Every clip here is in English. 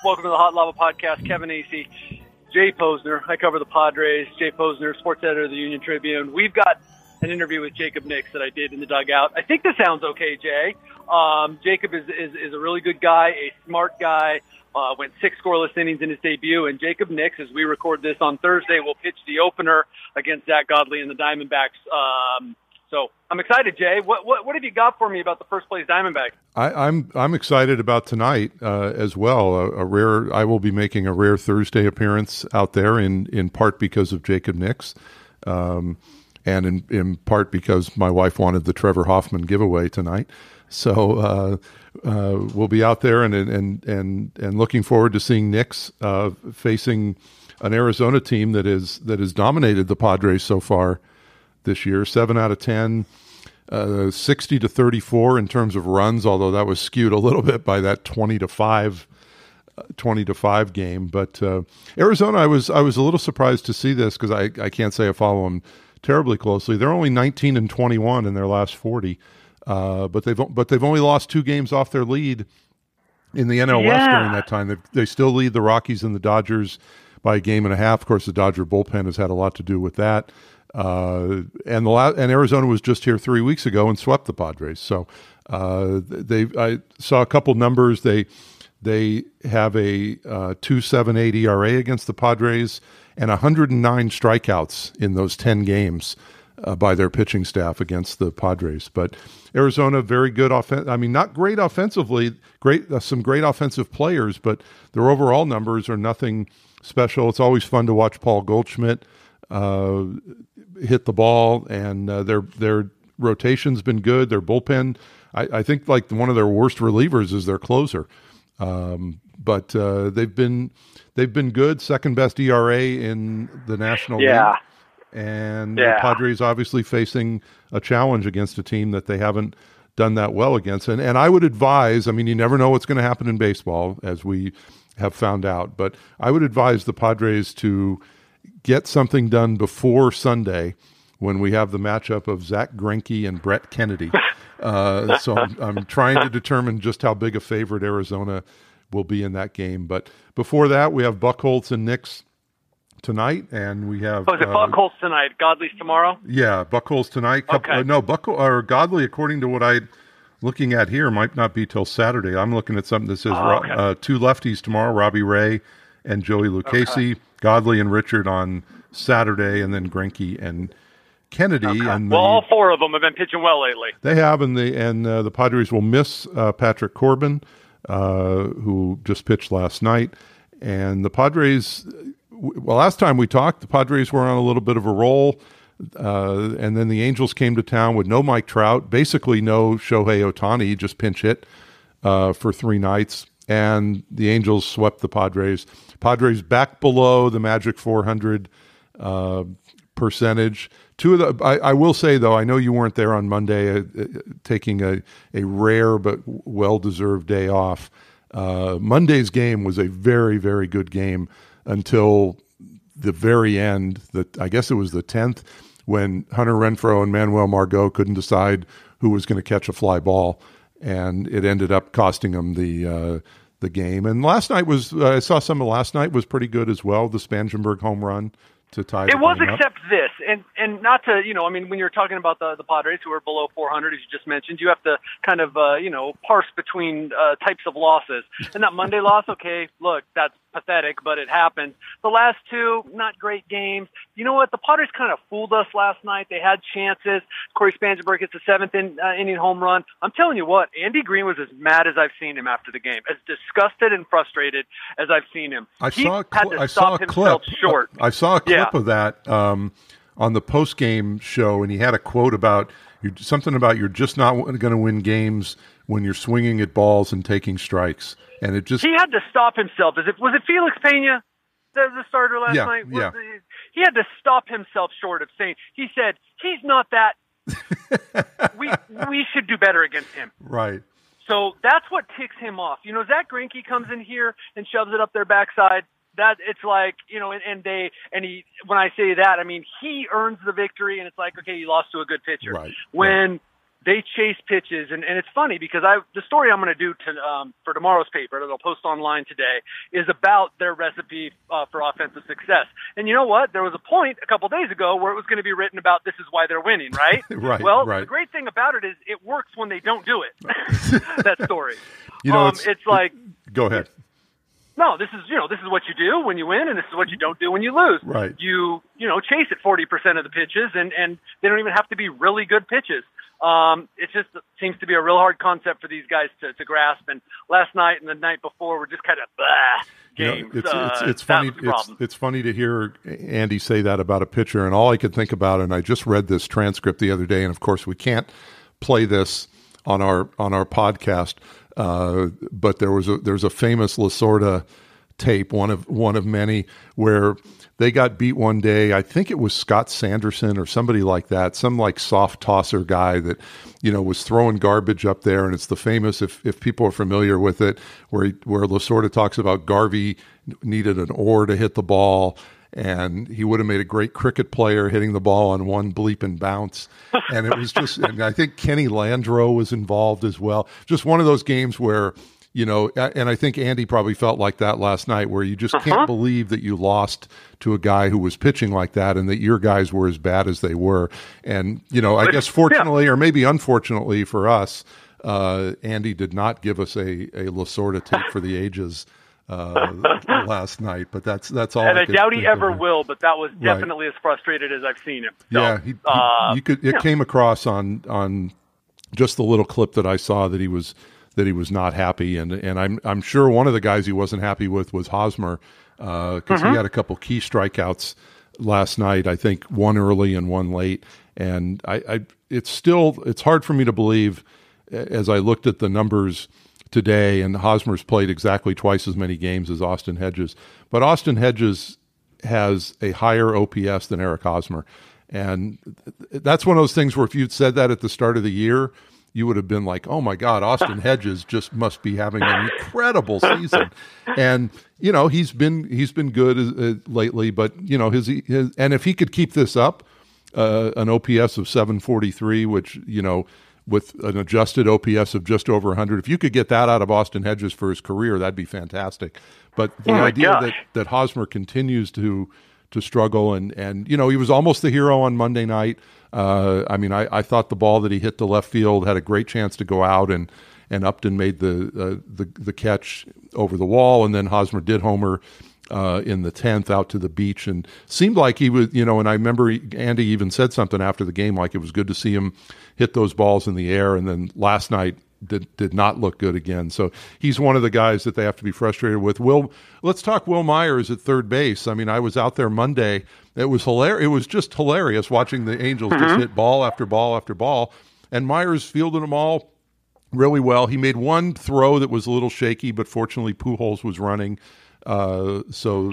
Welcome to the Hot Lava Podcast. Kevin Acee, Jay Posner. I cover the Padres. Jay Posner, sports editor of the Union Tribune. We've got an interview with Jacob Nix that I did in the dugout. I think this sounds okay, Jay. Jacob is a really good guy, a smart guy. Went 6 scoreless innings in his debut. And Jacob Nix, as we record this on Thursday, will pitch the opener against Zach Godley and the Diamondbacks. So I'm excited, Jay. What have you got for me about the first place Diamondback? I'm excited about tonight as well. I will be making a rare Thursday appearance out there in part because of Jacob Nix, and in part because my wife wanted the Trevor Hoffman giveaway tonight. So we'll be out there and looking forward to seeing Nix facing an Arizona team that has dominated the Padres so far this year. 7 out of 10, 60-34 in terms of runs, although that was skewed a little bit by that 20-5 game. But Arizona, I was a little surprised to see this because I can't say I follow them terribly closely. They're only 19-21 in their last 40, but they've only lost 2 games off their lead in the NL West during that time. They still lead the Rockies and the Dodgers by a game and a half. Of course, the Dodger bullpen has had a lot to do with that. And Arizona was just here 3 weeks ago and swept the Padres. So I saw a couple numbers. They have a 2.78 ERA against the Padres and 109 strikeouts in those 10 games by their pitching staff against the Padres. But Arizona, very good offense. I mean, not great offensively. Some great offensive players, but their overall numbers are nothing special. It's always fun to watch Paul Goldschmidt hit the ball, and their rotation's been good. Their bullpen, I think, like one of their worst relievers is their closer. But they've been good. Second best ERA in the National League. And the Padres obviously facing a challenge against a team that they haven't done that well against. And I would advise, I mean, you never know what's going to happen in baseball, as we have found out, but I would advise the Padres to get something done before Sunday when we have the matchup of Zach Greinke and Brett Kennedy. So I'm trying to determine just how big a favorite Arizona will be in that game. But before that, we have Buchholz and Nix tonight, and we have... Oh, is it Buchholz tonight? Godley's tomorrow? Yeah, Buchholz tonight. Okay. Godley, according to what I'm looking at here, might not be till Saturday. I'm looking at something that says 2 lefties tomorrow, Robbie Ray and Joey Lucchesi. Okay. Godley and Richard on Saturday, and then Greinke and Kennedy. Okay. And all 4 of them have been pitching well lately. They have, and the Padres will miss Patrick Corbin, who just pitched last night. And the Padres, well, last time we talked, the Padres were on a little bit of a roll, and then the Angels came to town with no Mike Trout, basically no Shohei Ohtani, just pinch hit for 3 nights. And the Angels swept the Padres. Padres back below the magic 400 percentage. I will say, though, I know you weren't there on Monday, taking a rare but well-deserved day off. Monday's game was a very, very good game until the very end. I guess it was the 10th, when Hunter Renfroe and Manuel Margot couldn't decide who was going to catch a fly ball, and it ended up costing them the game. And last night I saw some of last night was pretty good as well. The Spangenberg home run to tie it was, except up. This, and not to, I mean, when you're talking about the Padres who are below 400, as you just mentioned, you have to kind of, parse between types of losses. And that Monday loss, okay, look, that's pathetic, but it happened. The last 2, not great games. You know what? The Padres kind of fooled us last night. They had chances. Corey Spangenberg hits a 7th inning home run. I'm telling you what, Andy Green was as mad as I've seen him after the game, as disgusted and frustrated as I've seen him. I saw a clip of that on the post-game show, and he had a quote about something about you're just not going to win games when you're swinging at balls and taking strikes. And it just... He had to stop himself. Was it Felix Pena, the starter last night? Yeah. He had to stop himself short of saying, he said, he's not that. we should do better against him. Right. So that's what ticks him off. Zach Greinke comes in here and shoves it up their backside. That it's like, when I say that, I mean, he earns the victory, and it's like, okay, you lost to a good pitcher. Right. When they chase pitches, and it's funny because the story I'm going to do for tomorrow's paper that I'll post online today is about their recipe for offensive success. And you know what? There was a point a couple days ago where it was going to be written about this is why they're winning, right? Right. Well, right. the great thing about it is it works when they don't do it. That story. It's like, go ahead. No, this is what you do when you win, and this is what you don't do when you lose. Right. You chase it 40% of the pitches, and they don't even have to be really good pitches. It just seems to be a real hard concept for these guys to grasp. And last night and the night before were just kind of games. It's funny. It's funny to hear Andy say that about a pitcher, and all I could think about, and I just read this transcript the other day, and of course we can't play this on our podcast. But there's a famous Lasorda tape, one of many, where they got beat one day. I think it was Scott Sanderson or somebody like that, some like soft tosser guy that, was throwing garbage up there. And it's the famous, if people are familiar with it, where Lasorda talks about Garvey needed an oar to hit the ball, and he would have made a great cricket player hitting the ball on one bleeping bounce. And it was just, and I think Kenny Landreau was involved as well. Just one of those games where, and I think Andy probably felt like that last night, where you just can't believe that you lost to a guy who was pitching like that and that your guys were as bad as they were. And, I guess fortunately, or maybe unfortunately for us, Andy did not give us a Lasorda tape for the ages last night, but that's all. And I doubt he ever will. But that was definitely as frustrated as I've seen him. So, yeah, it came across on just the little clip that I saw that he was not happy, and I'm sure one of the guys he wasn't happy with was Hosmer, because he had a couple key strikeouts last night. I think one early and one late, and it's hard for me to believe as I looked at the numbers today, and Hosmer's played exactly twice as many games as Austin Hedges. But Austin Hedges has a higher OPS than Eric Hosmer. And that's one of those things where if you'd said that at the start of the year, you would have been like, oh my God, Austin Hedges just must be having an incredible season. And, he's been good lately, but, his and if he could keep this up, an OPS of 743, which, with an adjusted OPS of just over 100. If you could get that out of Austin Hedges for his career, that'd be fantastic. But the idea that Hosmer continues to struggle, and he was almost the hero on Monday night. I thought the ball that he hit to left field had a great chance to go out, and Upton made the catch over the wall, and then Hosmer did homer in the 10th out to the beach, and seemed like he was, and I remember Andy even said something after the game, like it was good to see him hit those balls in the air, and then last night did not look good again. So he's one of the guys that they have to be frustrated with. Let's talk Will Myers at third base. I mean, I was out there Monday. It was hilarious. It was just hilarious watching the Angels just hit ball after ball after ball, and Myers fielded them all really well. He made one throw that was a little shaky, but fortunately Pujols was running. So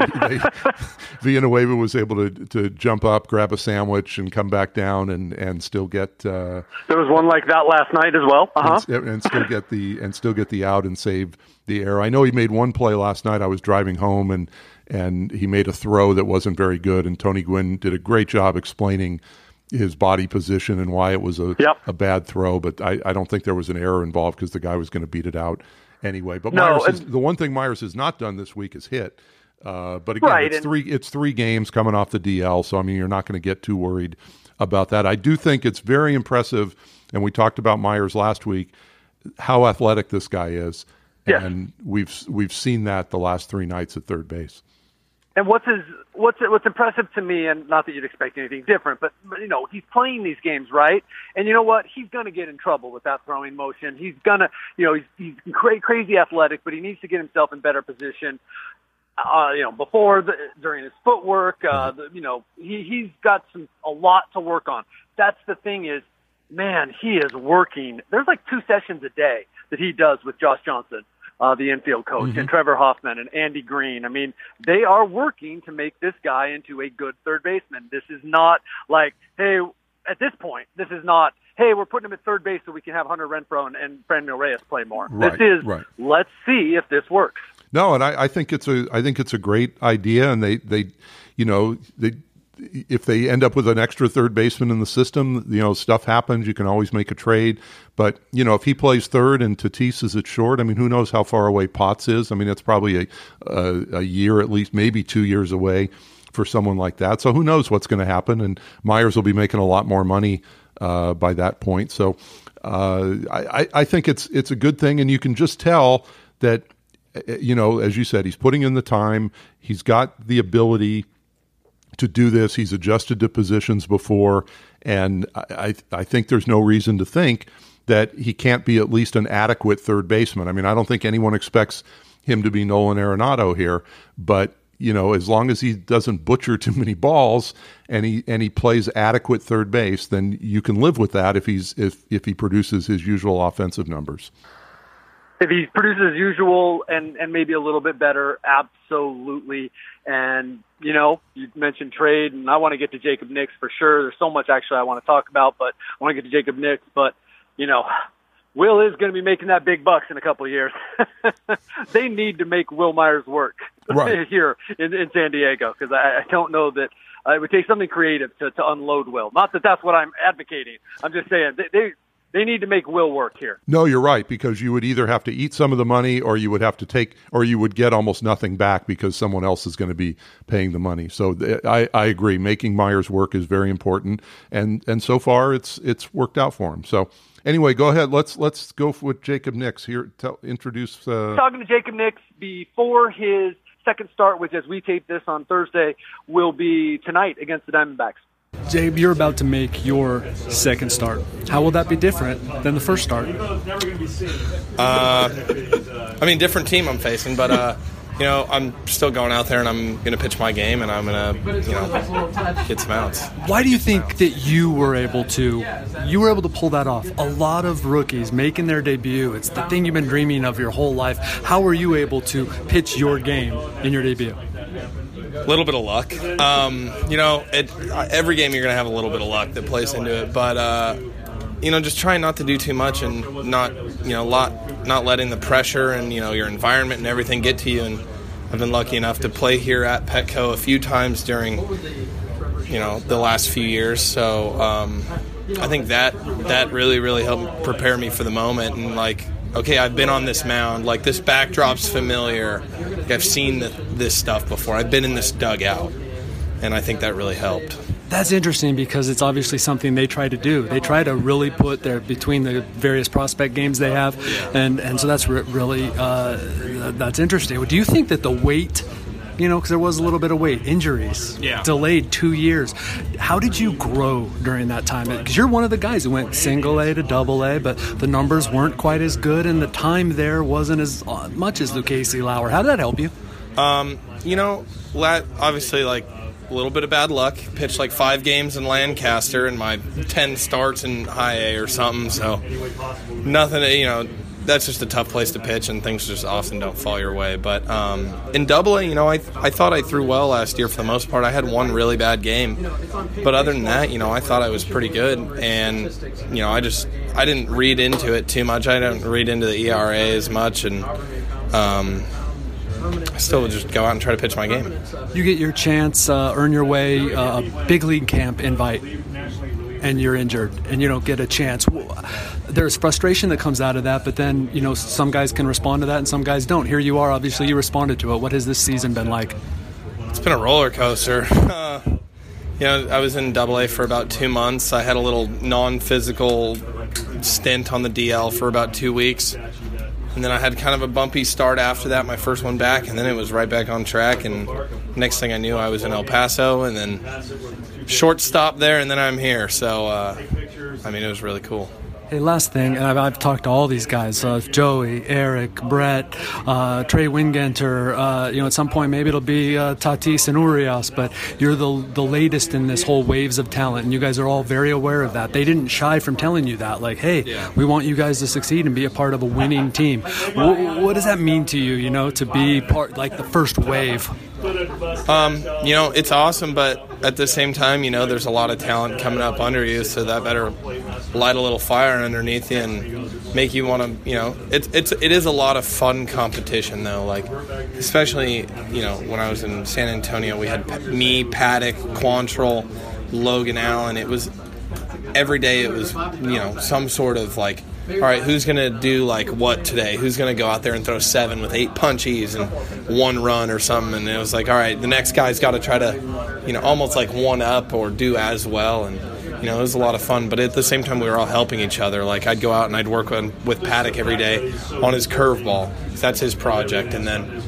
Villanueva was able to jump up, grab a sandwich, and come back down and still get. There was one like that last night as well. And still get the out and save the error. I know he made one play last night. I was driving home and he made a throw that wasn't very good, and Tony Gwynn did a great job explaining his body position and why it was a bad throw. But I don't think there was an error involved because the guy was going to beat it out anyway. But the one thing Myers has not done this week is hit. But again, it's three games coming off the DL, so I mean you're not going to get too worried about that. I do think it's very impressive, and we talked about Myers last week, how athletic this guy is, and we've seen that the last three nights at third base. And what's impressive to me, and not that you'd expect anything different, but he's playing these games right, and you know what? He's going to get in trouble with that throwing motion. He's gonna, he's crazy athletic, but he needs to get himself in better position. During his footwork, he's got a lot to work on. That's the thing is, man, he is working. There's like 2 sessions a day that he does with Josh Johnson, the infield coach, and Trevor Hoffman and Andy Green. I mean, they are working to make this guy into a good third baseman. This is not like, hey, at this point, this is not, hey, we're putting him at third base so we can have Hunter Renfroe and Franmil Reyes play more. Right, this is, let's see if this works. No, and I think it's a great idea, and they if they end up with an extra third baseman in the system, stuff happens. You can always make a trade. But, if he plays third and Tatis is at short, I mean, who knows how far away Potts is? I mean, it's probably a year at least, maybe 2 years away for someone like that. So who knows what's going to happen? And Myers will be making a lot more money by that point. So I think it's a good thing. And you can just tell that, as you said, he's putting in the time. He's got the ability to do this. He's adjusted to positions before. And I think there's no reason to think that he can't be at least an adequate third baseman. I mean, I don't think anyone expects him to be Nolan Arenado here, but as long as he doesn't butcher too many balls and he plays adequate third base, then you can live with that if he produces his usual offensive numbers. If he produces as usual and maybe a little bit better, absolutely. And, you mentioned trade, and I want to get to Jacob Nix for sure. There's so much actually I want to talk about, but I want to get to Jacob Nix. But, Will is going to be making that big bucks in a couple of years. They need to make Will Myers work here in San Diego, because I don't know that it would take something creative to unload Will. Not that that's what I'm advocating. I'm just saying they need to make Will work here. No, you're right, because you would either have to eat some of the money or you would have to or you would get almost nothing back because someone else is going to be paying the money. So I agree. Making Myers work is very important. And so far it's worked out for him. So anyway, go ahead. Let's go with Jacob Nix here. Introduce. Talking to Jacob Nix before his second start, which as we tape this on Thursday, will be tonight against the Diamondbacks. Jabe, you're about to make your second start. How will that be different than the first start? Different team I'm facing, but I'm still going out there and I'm going to pitch my game and I'm going to, get some outs. Why do you think that you were able to pull that off? A lot of rookies making their debut. It's the thing you've been dreaming of your whole life. How were you able to pitch your game in your debut? A little bit of luck. Every game you're going to have a little bit of luck that plays into it, but just trying not to do too much and not letting the pressure and your environment and everything get to you. And I've been lucky enough to play here at Petco a few times during the last few years. So I think that really, really helped prepare me for the moment. And okay, I've been on this mound. This backdrop's familiar. I've seen this stuff before. I've been in this dugout, and I think that really helped. That's interesting because it's obviously something they try to do. They try to really put between the various prospect games they have, and so that's really that's interesting. Do you think that the weight, because there was a little bit of weight, injuries, delayed 2 years. How did you grow during that time? Because you're one of the guys who went single A to double A, but the numbers weren't quite as good, and the time there wasn't as much as Lucchesi Lauer. How did that help you? Obviously, a little bit of bad luck. Pitched 5 games in Lancaster and my 10 starts in high A or something, so nothing, that's just a tough place to pitch, and things just often don't fall your way. But in Double A, I thought I threw well last year for the most part. I had one really bad game, but other than that, I thought I was pretty good. And I didn't read into it too much. I didn't read into the ERA as much, and I still would just go out and try to pitch my game. You get your chance, earn your way, a big league camp invite, and you're injured, and you don't get a chance. There's frustration that comes out of that, but then, some guys can respond to that and some guys don't. Here you are, obviously you responded to it. What has this season been like? It's been a roller coaster. I was in Double A for about 2 months. I had a little non-physical stint on the DL for about 2 weeks. And then I had kind of a bumpy start after that, my first one back, and then it was right back on track. And next thing I knew, I was in El Paso, and then short stop there, and then I'm here. So, it was really cool. Hey, last thing, and I've talked to all these guys, Joey, Eric, Brett, Trey Wingenter, at some point maybe it'll be Tatis and Urias, but you're the latest in this whole waves of talent, and you guys are all very aware of that. They didn't shy from telling you that, we want you guys to succeed and be a part of a winning team. What does that mean to you, to be part, the first wave? It's awesome, but at the same time, there's a lot of talent coming up under you, so that better light a little fire underneath you and make you want to, it is a lot of fun competition, though. Like, especially, when I was in San Antonio, we had me, Paddock, Quantrill, Logan Allen. It was every day. It was, some sort of like, all right, who's going to do like what today? Who's going to go out there and throw 7 with 8 punchies and 1 run or something? And it was like, all right, the next guy's got to try to, almost like one up or do as well. And, it was a lot of fun. But at the same time, we were all helping each other. Like, I'd go out and I'd work with Paddock every day on his curveball. That's his project. And then,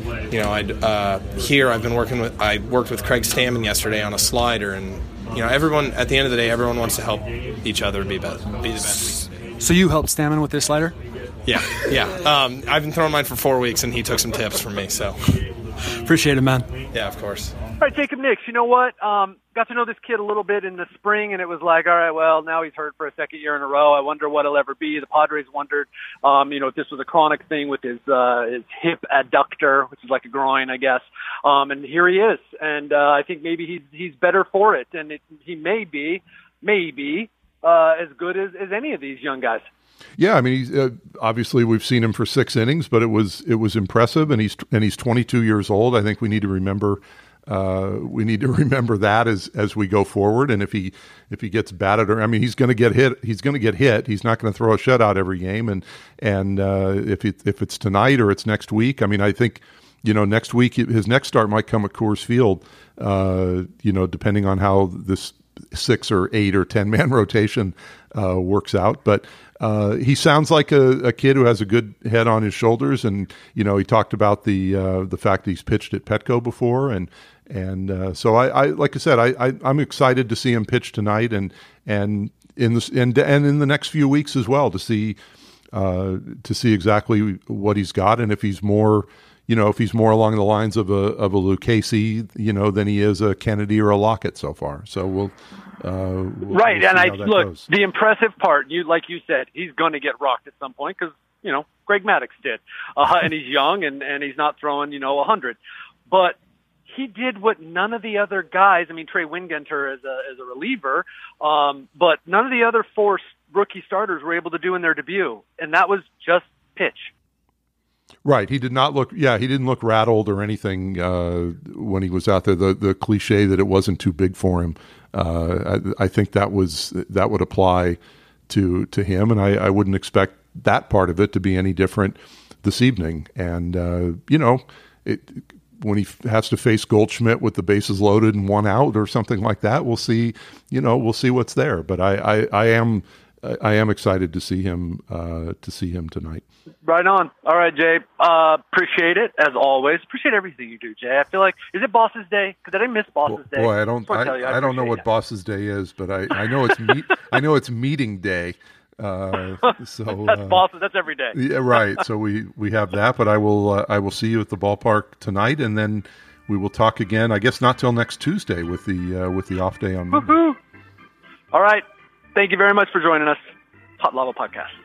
I worked with Craig Stammen yesterday on a slider. And, everyone, at the end of the day, everyone wants to help each other be the best. So you helped Stammen with this slider? Yeah. I've been throwing mine for 4 weeks, and he took some tips from me. So appreciate it, man. Yeah, of course. All right, Jacob Nix, you know what? Got to know this kid a little bit in the spring, and it was like, all right, well, now he's hurt for a second year in a row. I wonder what he'll ever be. The Padres wondered, if this was a chronic thing with his hip adductor, which is like a groin, I guess. And here he is, and I think maybe he's better for it, and he may be as good as any of these young guys. Yeah, I mean, he's, obviously we've seen him for 6 innings, but it was impressive, and he's 22 years old. I think we need to remember that as we go forward. And if he gets batted, or he's going to get hit. He's going to get hit. He's not going to throw a shutout every game. And if it's tonight or it's next week, I think next week his next start might come at Coors Field. Depending on how this 6 or 8 or 10 man rotation works out. But he sounds like a kid who has a good head on his shoulders, and he talked about the fact that he's pitched at Petco before, and so I like I said, I'm excited to see him pitch tonight, and in the next few weeks as well, to see exactly what he's got, and if he's more along the lines of a Lucchesi, than he is a Kennedy or a Lockett so far. So we'll right. We'll and look, the impressive part, like you said, he's going to get rocked at some point because, Greg Maddux did, and he's young and he's not throwing, 100, but he did what none of the other guys, Trey Wingenter as a reliever, but none of the other 4 rookie starters were able to do in their debut. And that was just pitch. Right. He didn't look rattled or anything when he was out there. The cliche that it wasn't too big for him. I think that would apply to him, and I wouldn't expect that part of it to be any different this evening. And when he has to face Goldschmidt with the bases loaded and 1 out or something like that, we'll see. We'll see what's there. But I am excited to see him tonight. Right on. All right, Jay. Appreciate it as always. Appreciate everything you do, Jay. I feel like, is it Boss's Day? Because I didn't miss Boss's Day. Boy, I don't know what Boss's Day is, but I know it's I know it's meeting day. So that's Boss's. That's every day. Yeah, right. So we have that, but I will see you at the ballpark tonight, and then we will talk again. I guess not till next Tuesday with the off day on Monday. Woo-hoo. All right. Thank you very much for joining us. Hot Lava Podcast.